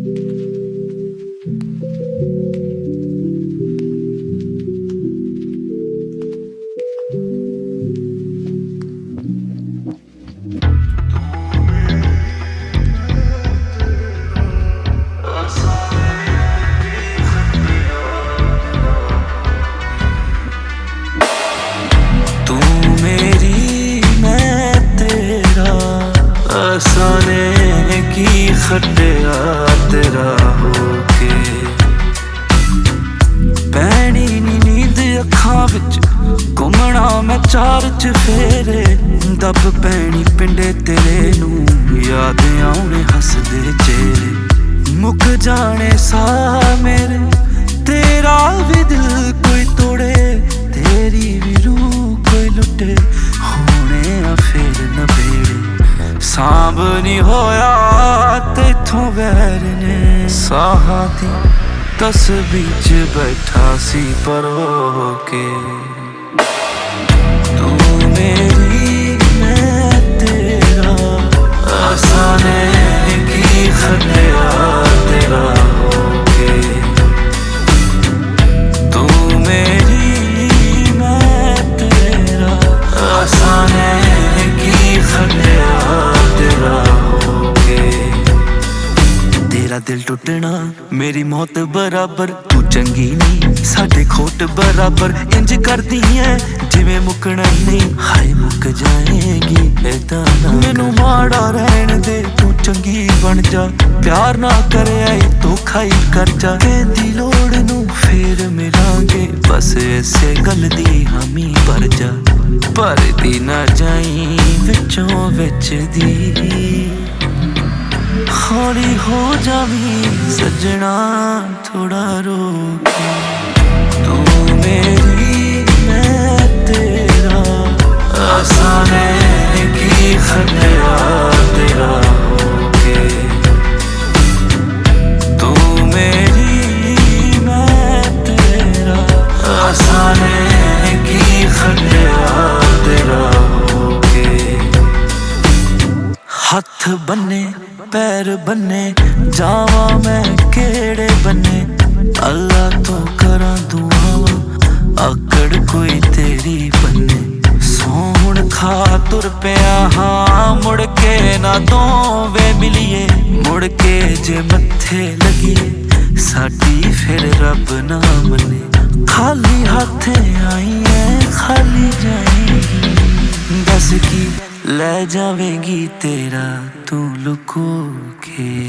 अफसाने की खटिया तेरा होके पैनी नी नींद अखां विच घुमना मैं चार चफेरे दब पैनी पिंडे तेरे नू याद आउणे हसदे चेहरे मुक जाने सा मेरे तेरा भी दिल कोई तोड़े तेरी भी रूह कोई लुटे होने आ फिर नबेड़े सांभ नी होया तेथों वैर ने साहां दी तस्बीह च बैठा सी परो के तू मेरी मैं तेरा अफसाने की खटिया तेरा होके तू मेरी मैं तेरा अफसाने की खटिया तेरा दिल टुटना मेरी मौत बराबर तू चंगी नहीं साडे खोट बराबर इंज करदी है जिवें मुकना नहीं हाय मुक जाएगी ऐदा ना मैनू माड़ा रहन दे तू चंगी बन जा प्यार ना करे आई धोखा ही कर जा कहंदी लोड़ नू फेर मिलांगे बस इसे गल दी हामी भर जा भरदी ना जाई विचों विच दी हौली हो जावी सजना थोड़ा रोके तू मेरी मैं तेरा अफसाने की खटिया तेरा होके तू मेरी मैं तेरा अफसाने की खटिया तेरा होके हथ बन्ने पैर बन्ने जावा मैं केड़े बन्ने अल्लाह तो करा दुआवा आकड़ कोई तेरी बन्ने सोहण खा तुर पिया हाँ मुड़ के ना दोवे मिलिए मुड़ के जे मत्थे लगिए साडी फिर रब ना मने खाली हाथे आई है खाली जाएगी दस की ले जावेगी तेरा तू लुको के